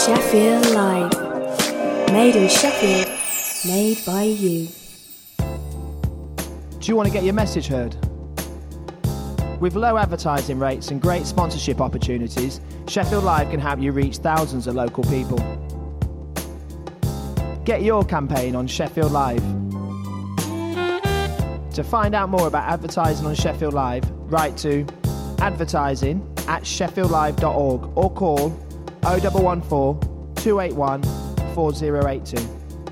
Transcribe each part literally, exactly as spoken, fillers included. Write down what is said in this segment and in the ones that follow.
Sheffield Live. Made in Sheffield, made by you. Do you want to get your message heard? With low advertising rates and great sponsorship opportunities, Sheffield Live can help you reach thousands of local people. Get your campaign on Sheffield Live. To find out more about advertising on Sheffield Live, write to advertising at sheffield live dot org or call oh one one four, two eight one, four oh eight two.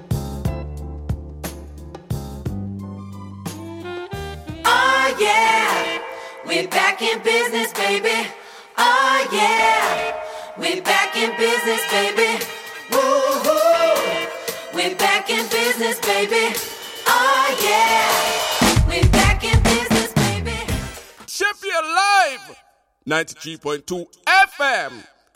Oh yeah, we're back in business, baby. Oh yeah, we're back in business, baby. Woo-hoo, we're back in business, baby. Oh yeah, we're back in business, baby. Sheffield Live, ninety-three point two F M.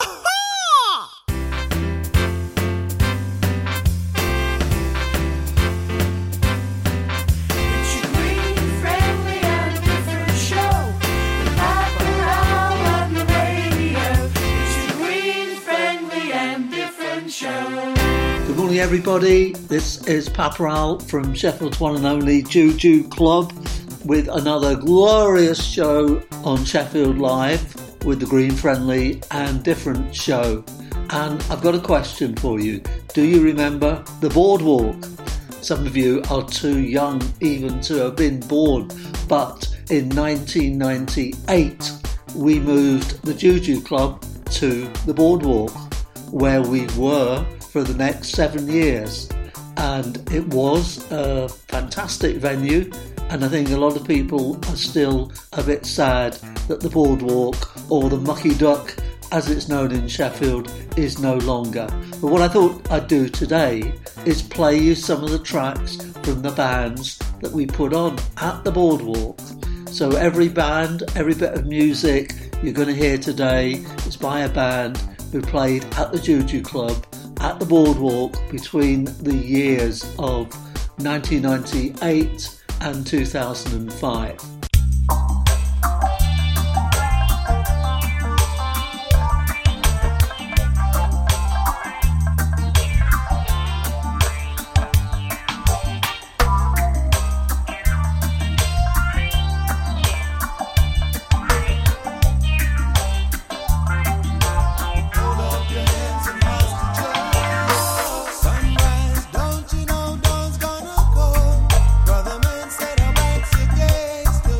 Good morning, everybody. This is Paparal from Sheffield's one and only Juju Club with another glorious show on Sheffield Live with the Green Friendly and Different show. And I've got a question for you. Do you remember the Boardwalk? Some of you are too young even to have been born, but in nineteen ninety-eight we moved the Juju Club to the Boardwalk, where we were for the next seven years. And it was a fantastic venue, and I think a lot of people are still a bit sad that the Boardwalk, or the Mucky Duck as it's known in Sheffield, is no longer. But what I thought I'd do today is play you some of the tracks from the bands that we put on at the Boardwalk. So every band, every bit of music you're going to hear today is by a band who played at the Juju Club at the Boardwalk between the years of nineteen ninety-eight and two thousand five. Brother man said about your days.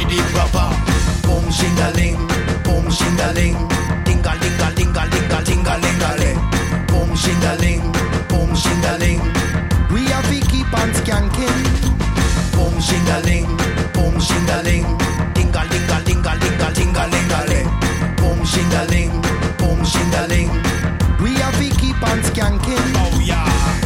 ready proper. Boom shing-a-ling, boom shing-a-ling, ding-a-ling-a-ling-a-ling-a-ling-a-ling. Boom shing-a-ling, boom shing-a-ling. We have to keep on skanking. Boom shing-a-ling, boom shing-a-ling, ding-a-ling-a-ling-a-ling-a-ling-a-ling. Boom shing-a-ling, boom shing-a-ling. We have to keep on skanking. Oh yeah.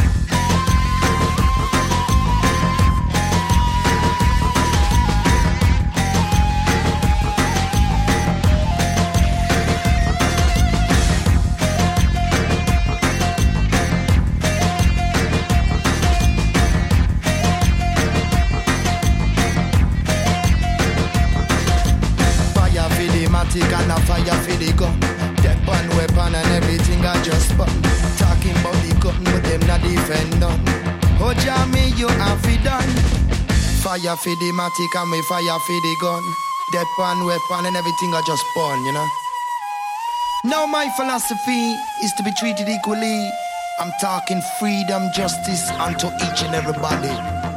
And a fire for the gun. Deck one weapon and everything I just spun. Talking about the gun, but them not defend none. Oh Jamie, you have it done. Fire for the matic and me fire for the gun. Deck one weapon and everything I just spun, you know. Now my philosophy is to be treated equally. I'm talking freedom, justice unto each and everybody.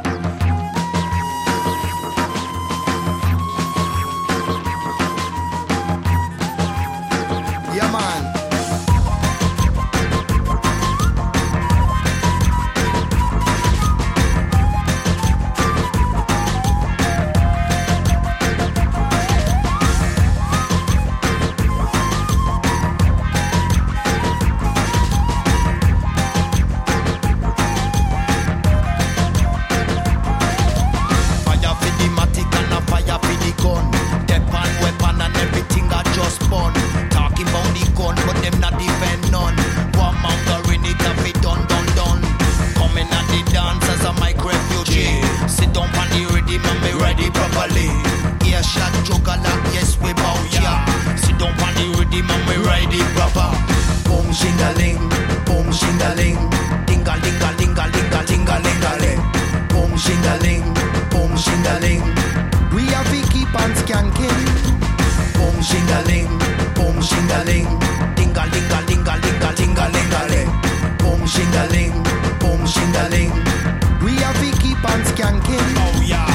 Yeah, man. Fire for the matic and a fire for the gun. Depan weapon and everything I just burn. Talking about the gun, but them not defend none. One mongering it have it done, done, done. Coming at the dance as a mic refugee. Sit down on the rhythm and me ready properly. Ear shot chocolate, yes we bow ya. Sit down on the rhythm and me ready proper. Boom shing-a-ling, boom shing-a-ling, ding-a-ling-a-ling-a-ling-a-ling-a-ling. Boom shing-a-ling, boom shing-a-ling. We have to keep on skanking. Boom shing-a-ling, boom shing-a-ling, ding-a-ling-a-ling-a-ling-a-ling-a-ling. Boom shing-a-ling, boom shing-a-ling. We have to keep on skanking. Oh yeah.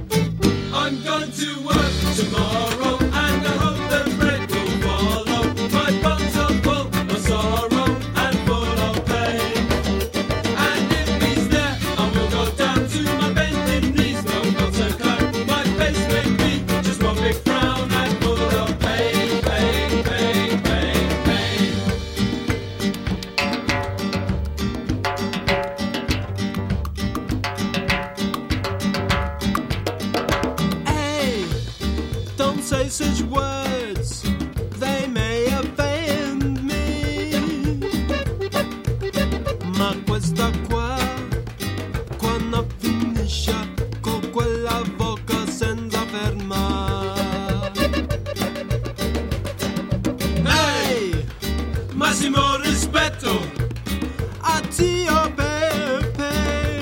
I'm going to work tomorrow and I hope the bread will follow. massimo rispetto a Tio Pepe.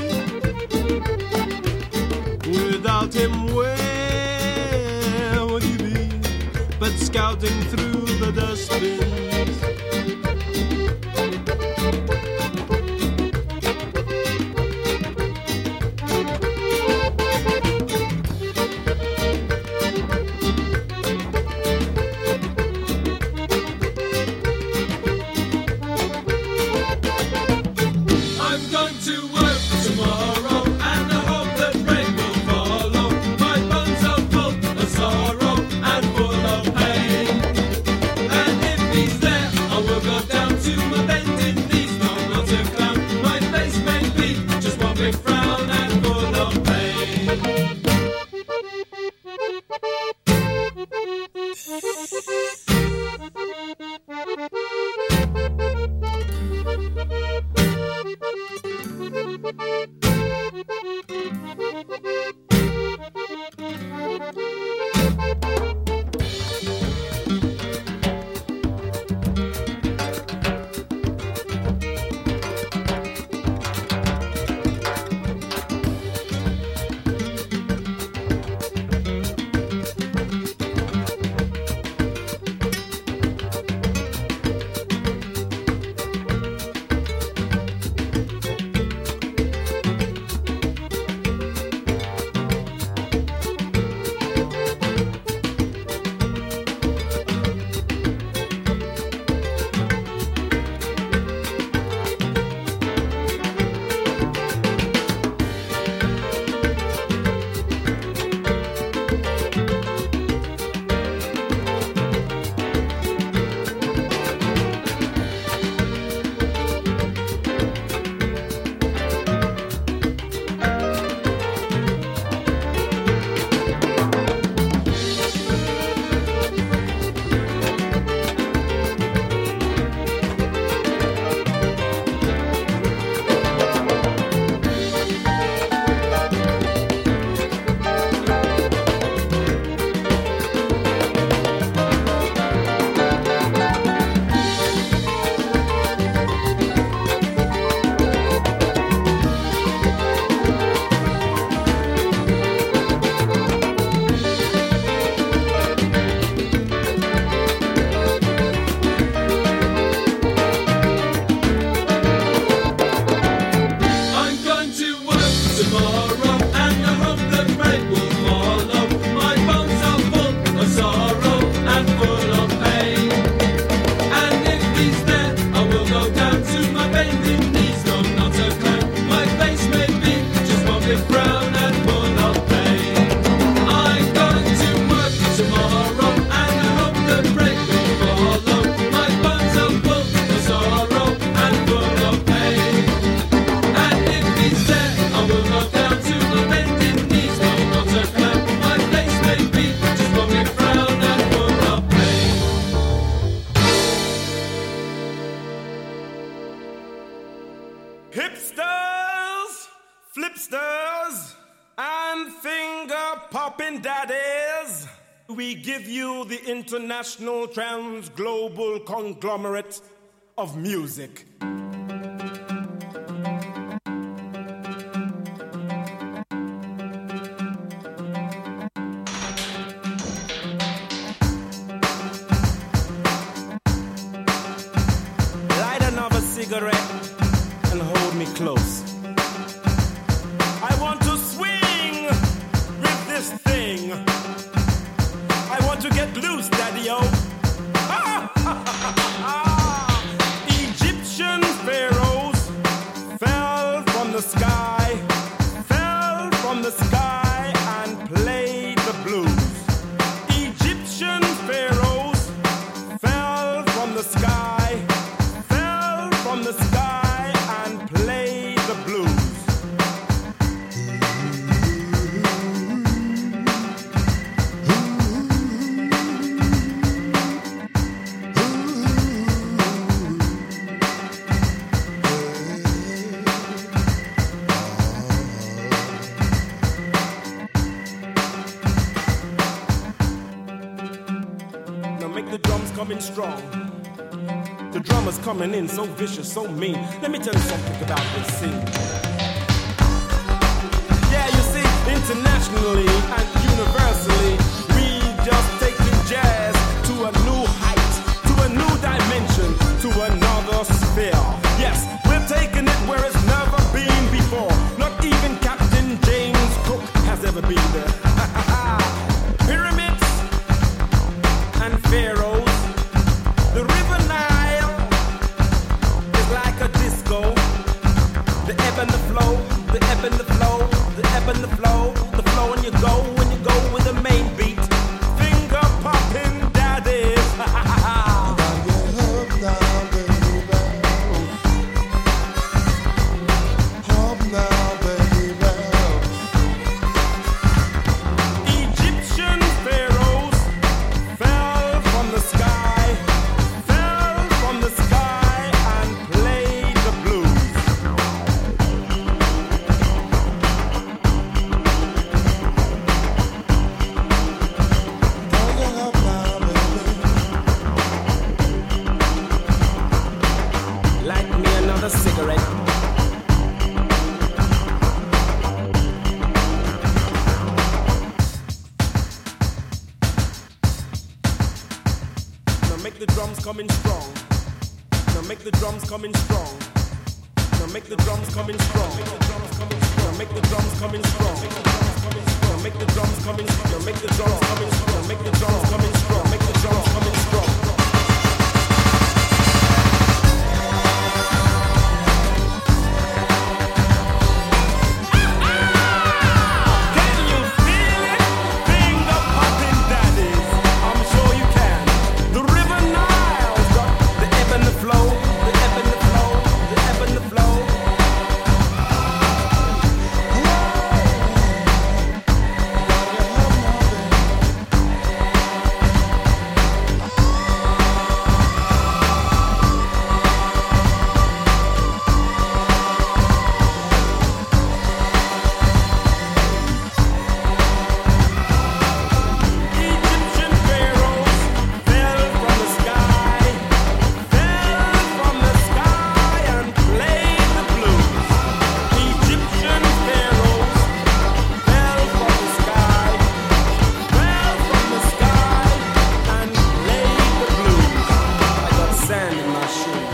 Without him, where would he be? But scouting through the dustbins. International trans-global conglomerate of music. Light another cigarette and hold me close. I want to swing with this thing. I want to get loose, Daddy-o. Egyptian pharaohs fell from the sky, fell from the sky and played the blues. Egyptian pharaohs fell from the sky, fell from the sky and played the blues. Coming strong to The drummer's coming in so vicious, so mean. Let me tell you something about this scene. Yeah, you see, internationally and universally, we just taking jazz to a new height, to a new dimension, to another sphere. Yes, we're taking it where it's never been before. Not even Captain James Cook has ever been there. Pyramids and pharaohs. The river Nile is like a disco. The ebb and the flow, the ebb and the flow, the ebb and the flow, the flow and you go when you go with the main beat. Finger popping daddies. Egyptian pharaohs fell from the sky, fell from the sky and played the blues. Light me another cigarette. Now make the drums come in strong. Now make the drums come in strong. Now make the drums come in strong. Now make the drums come in strong. Now make the drums come in strong. Now make the drums come in strong. Now make the drums come in strong. Make the drums come in strong. Can you feel it? Finger popping daddies. I'm sure you can. The river Nile's got the ebb and the flow, the ebb and the flow, the ebb and the flow. Egyptian pharaohs fell from the sky, fell from the sky and played the blues. Egyptian pharaohs fell from the sky, fell from the sky and played the blues. I got sand in my shoes.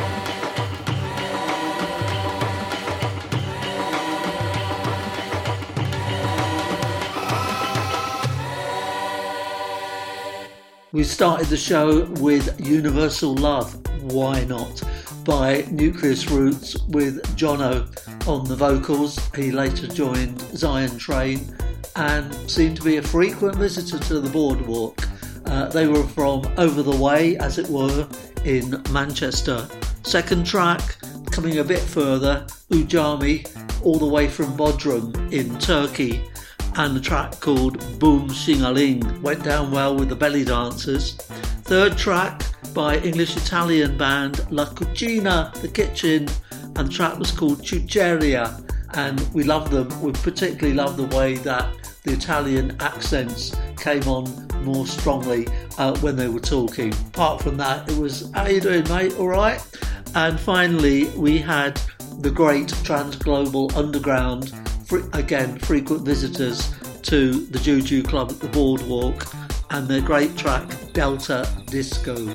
We started the show with Universal Love, Why Not, by Nucleus Roots with Jono on the vocals. He later joined Zion Train and seemed to be a frequent visitor to the Boardwalk. Uh, they were from over the way, as it were, in Manchester. Second track, coming a bit further, Ujami, all the way from Bodrum in Turkey, and a track called Boom Shingaling went down well with the belly dancers. Third track by English-Italian band La Cucina, The Kitchen, and the track was called Chucheria, and we love them. We particularly love the way that the Italian accents came on more strongly uh, when they were talking. Apart from that, it was, how you doing, mate? All right? And finally, we had the great Transglobal Underground, fre- again, frequent visitors to the Juju Club at the Boardwalk, and their great track, Delta Disco.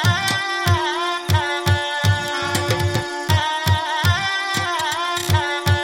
Ah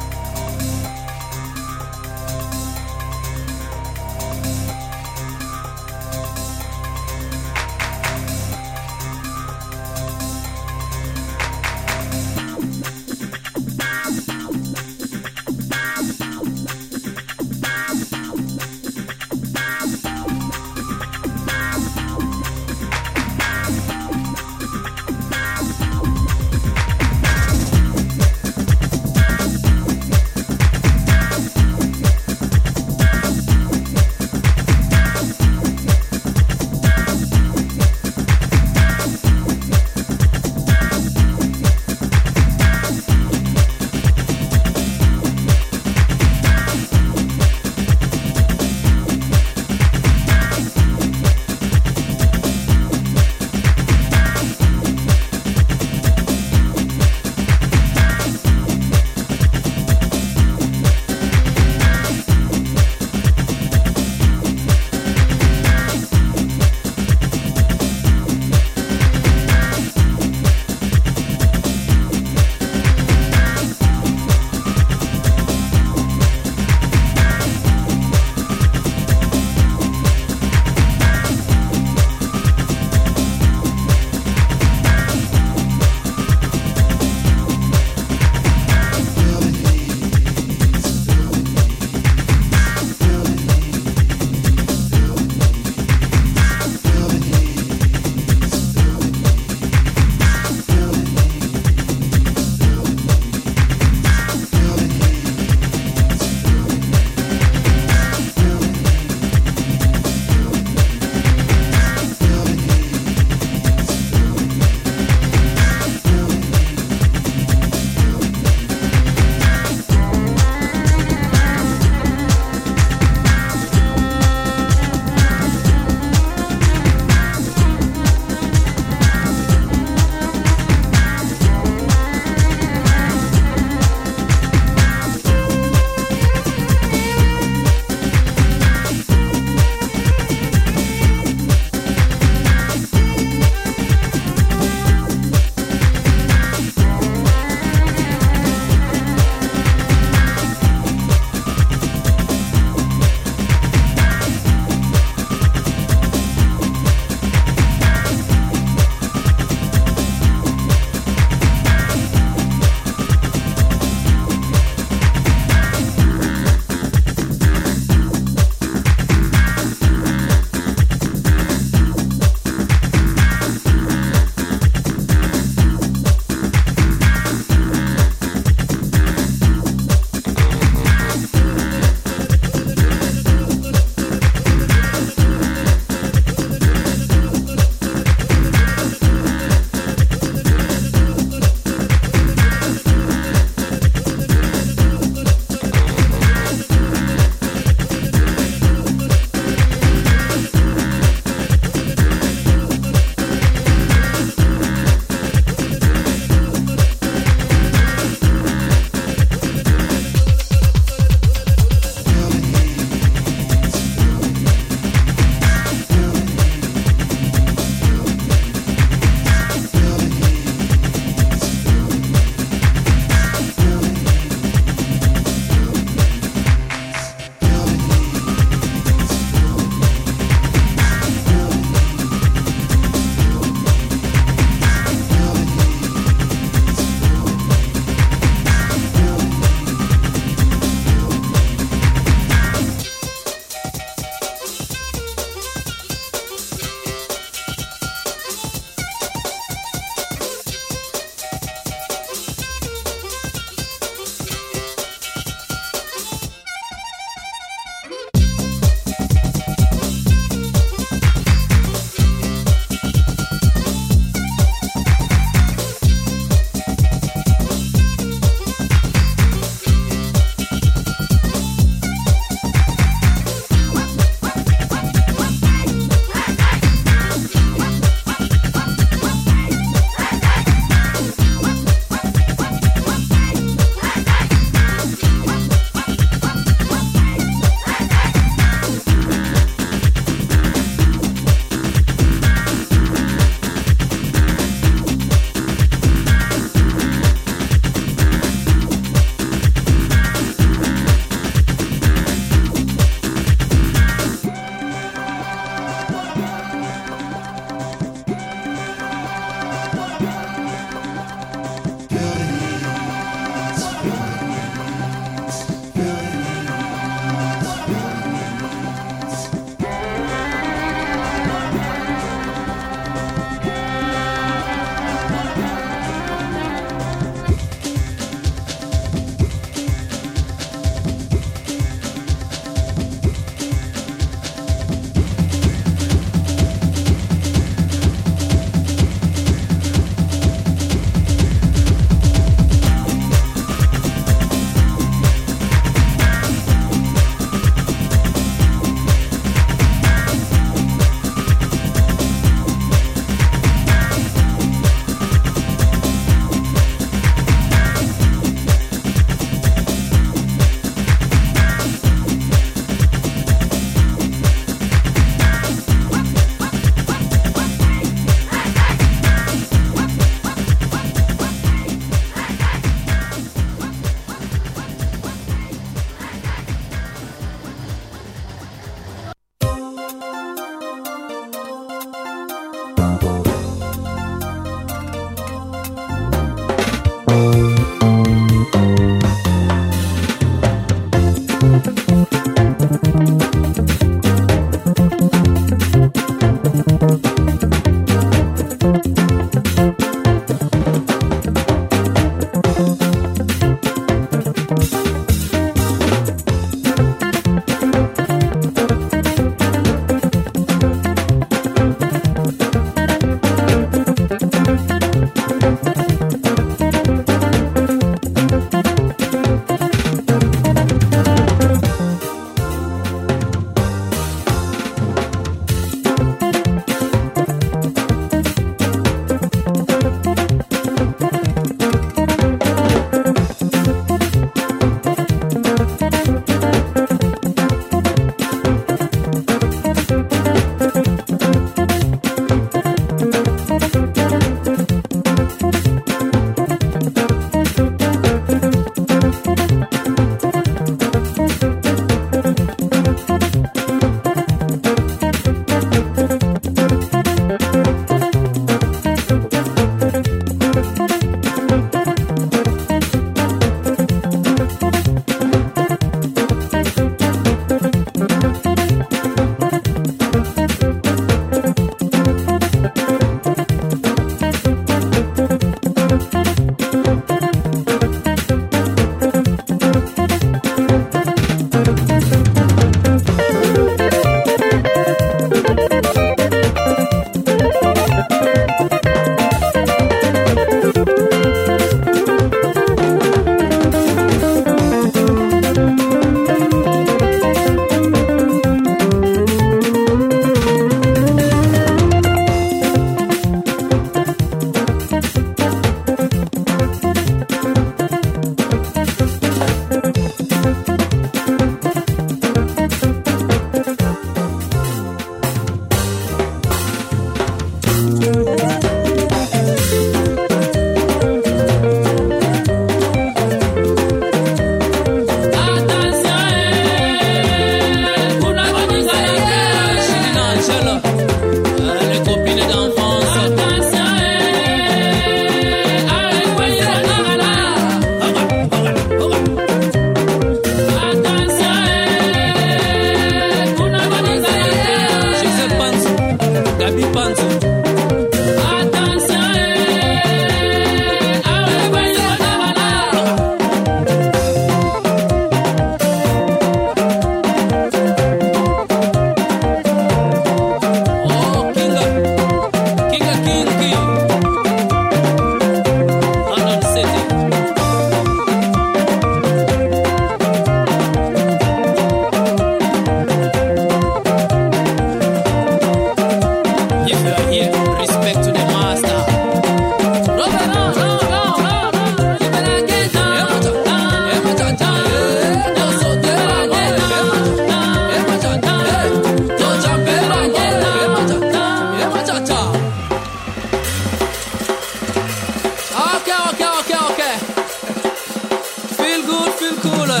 cool.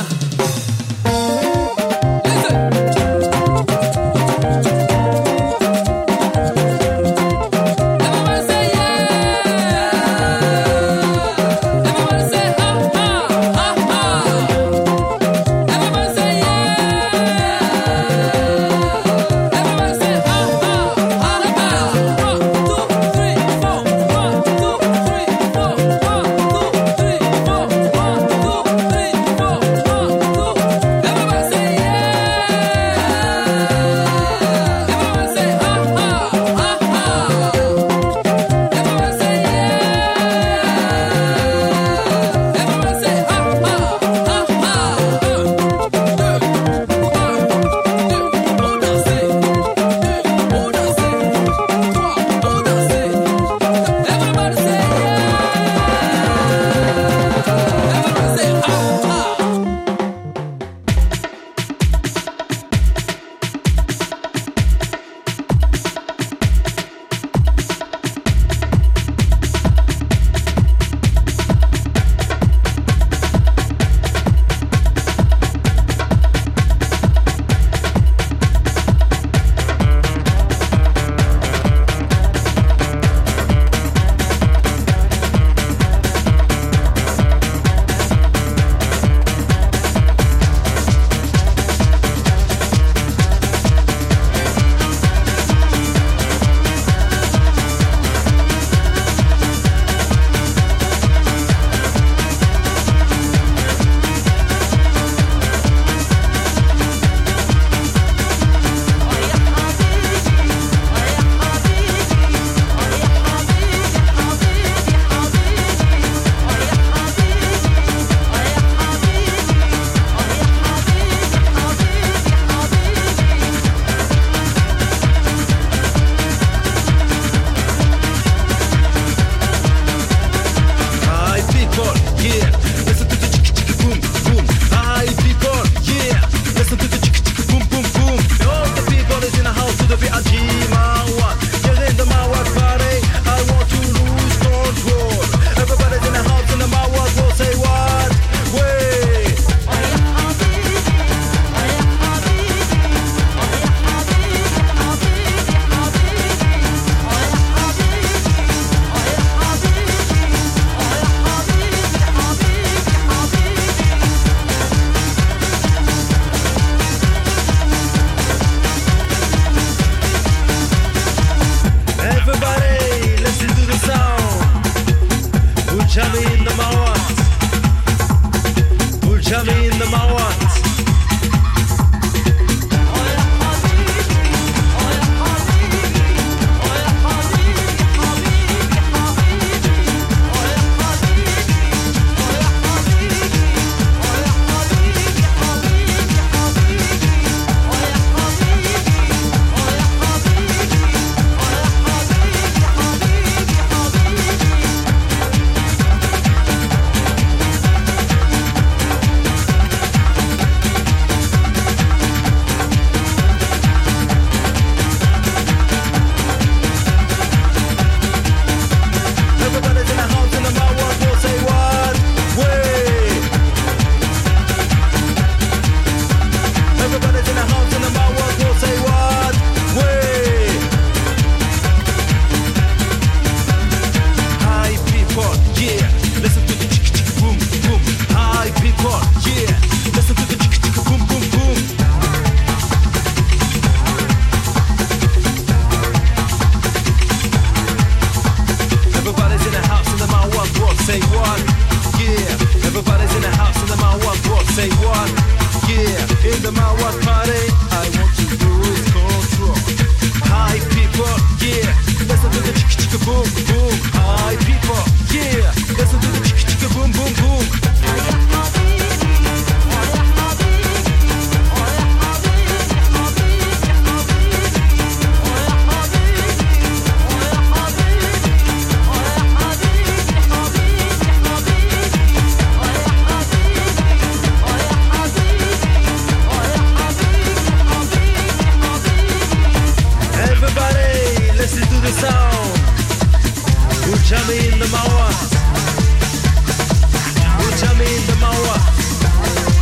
Ucha me in the mouth. Ucha me in the mouth.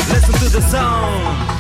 Listen to the sound.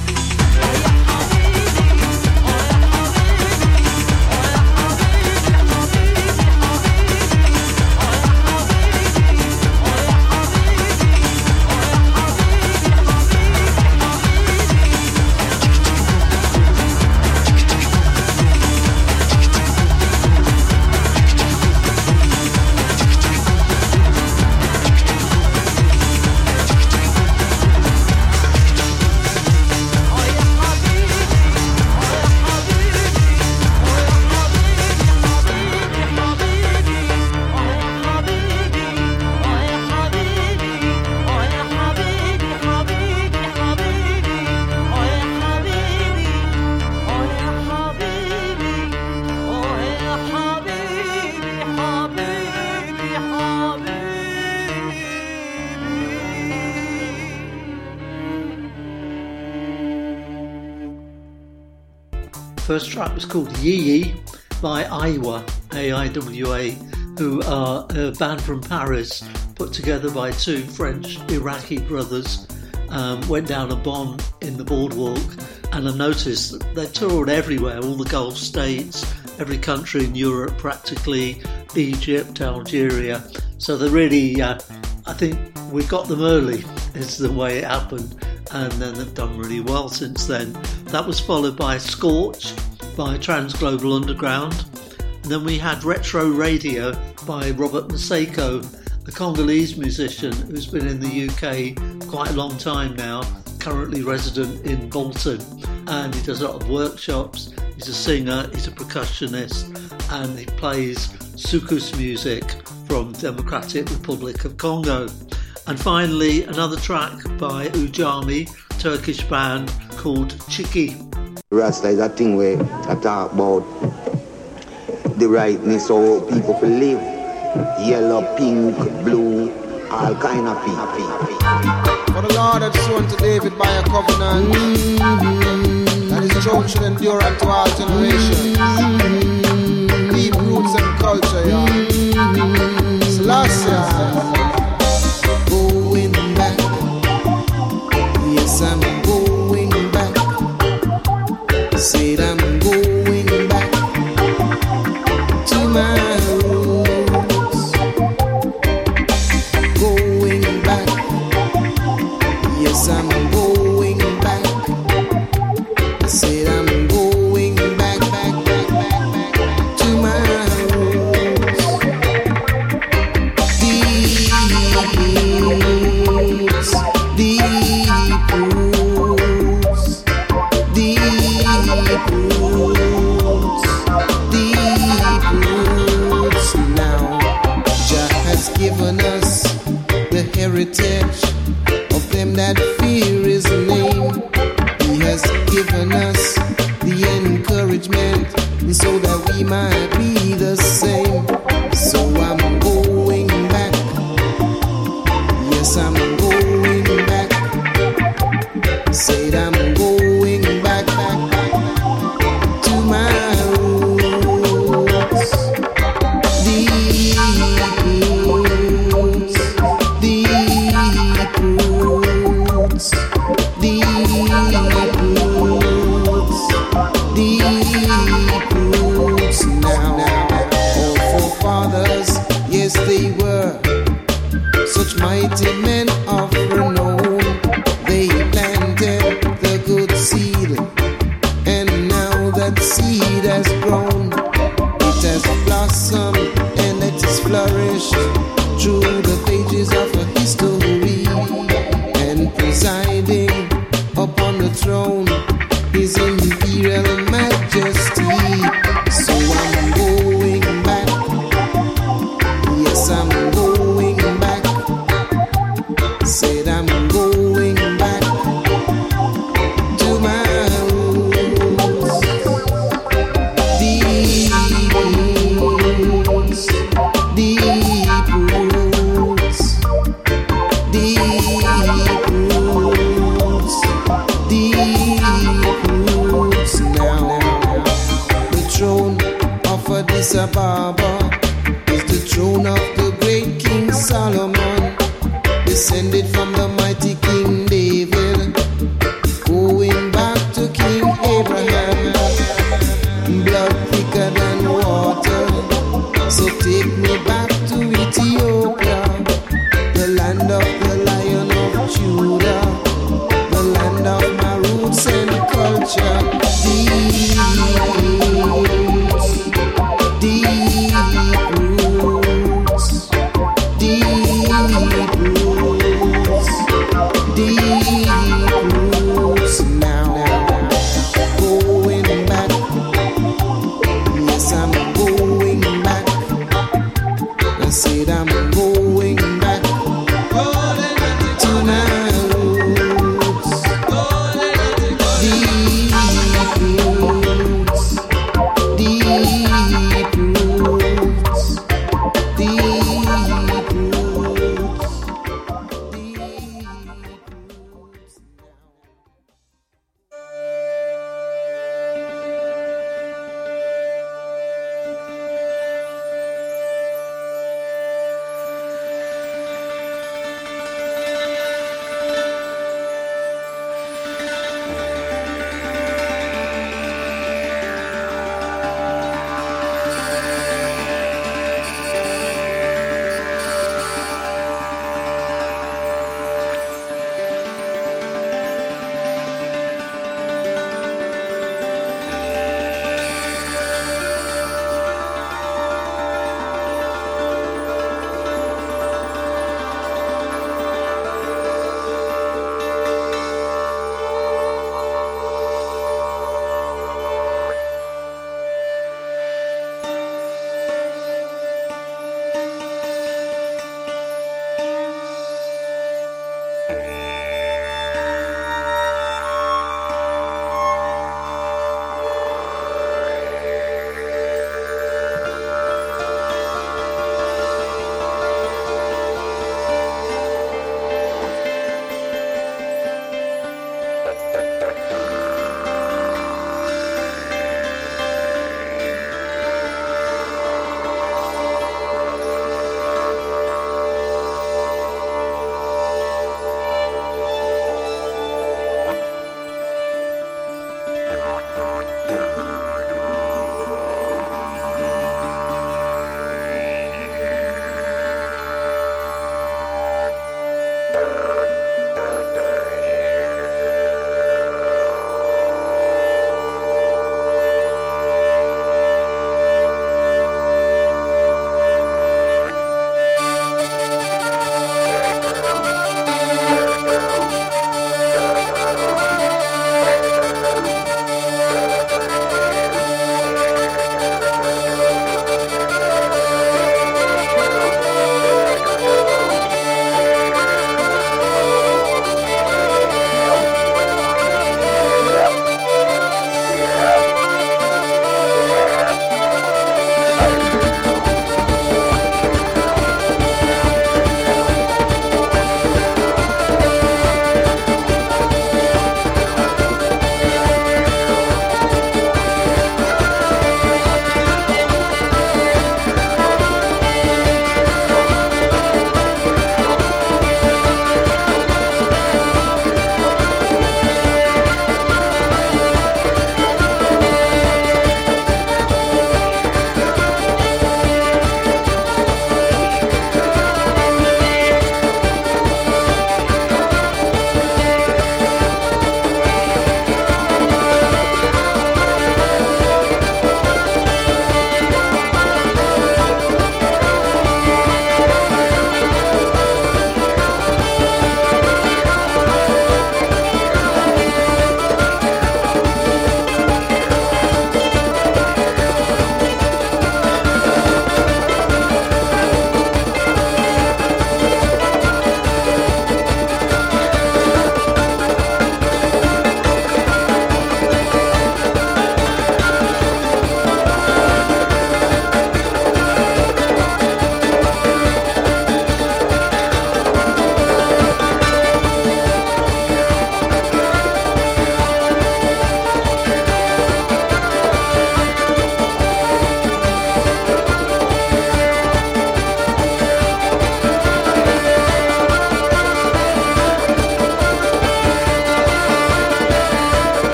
First track was called Yee Yee by Aiwa, A I W A, who are a band from Paris put together by two French Iraqi brothers. Um, went down a Bonn in the boardwalk, and I noticed that they toured everywhere, all the Gulf states, every country in Europe practically, Egypt, Algeria. So they really, uh, I think we got them early, is the way it happened. And then they've done really well since then. That was followed by Scorch by Transglobal Underground. And then we had Retro Radio by Robert Maseko, a Congolese musician who's been in the U K quite a long time now, currently resident in Bolton. And he does a lot of workshops. He's a singer, he's a percussionist, and he plays soukous music from Democratic Republic of Congo. And finally, another track by Ujami, Turkish band called Chiki. Rasta is a thing where I talk about the rightness of people to live. Yellow, pink, blue, all kind of people. For the Lord had sworn to David by a covenant, mm-hmm. that his throne should endure unto all generations. Mm-hmm. Deep roots and culture, yeah. Mm-hmm. Selassie. I'm going back. Said I'm going back to my roots. Going back. Yes, I'm going back. Said I'm going back, back, back, back, back to my roots. Deep roots, deep. Roots, deep roots, deep roots. Now, Jah has given us the heritage of them that fear His name. He has given us the encouragement so that we might be the same. So I'm going back. Yes, I'm going back. Said I'm going back, back, back, back to my roots. Deep roots, deep roots, deep roots, deep roots. Now, now, all forefathers, yes they were such mighty men of renown. They planted the good seed, and now that seed has grown. It has blossomed and it has flourished through the pages of a history. And presiding upon the throne is Imperial Majesty. So I'm going back. Yes, I'm going back. Said I'm going back to my roots. Deep roots, deep roots, deep roots, deep roots. Now, the throne of Addis Ababa is the throne of the great King Solomon, descended from the mighty King David. me back to Ethiopia, the land of the Lion of Judah, the land of my roots and culture. Deep roots, deep roots, deep roots, deep roots. Now, going back. Yes, I'm going back. I said I'm going.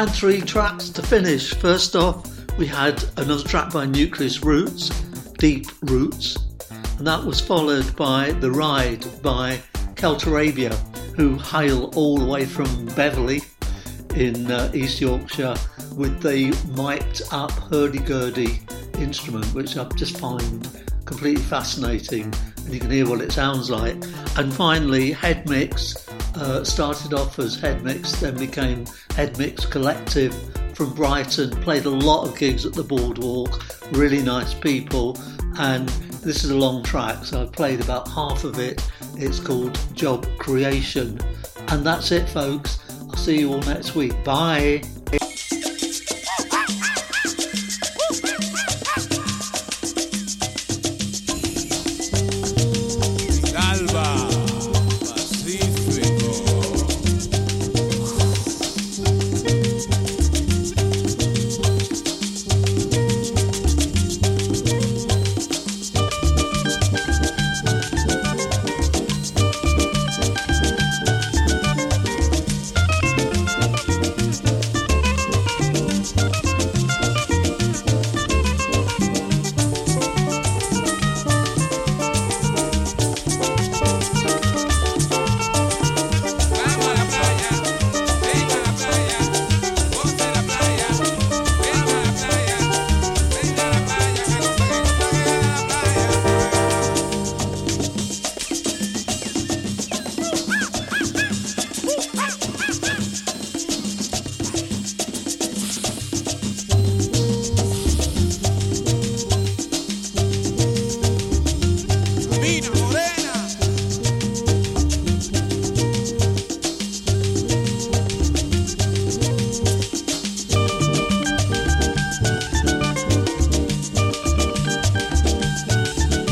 had three tracks to finish. First off, we had another track by Nucleus Roots, Deep Roots, and that was followed by The Ride by Celtarabia, who hail all the way from Beverley in uh, East Yorkshire with the mic'd up hurdy-gurdy instrument, which I just find completely fascinating, and you can hear what it sounds like. And finally, Head Mix uh, started off as Head Mix, then became Head Mix Collective from Brighton, played a lot of gigs at the Boardwalk, really nice people, and this is a long track, so I've played about half of it. It's called Job Creation. And that's it, folks. I'll see you all next week. Bye. Mina.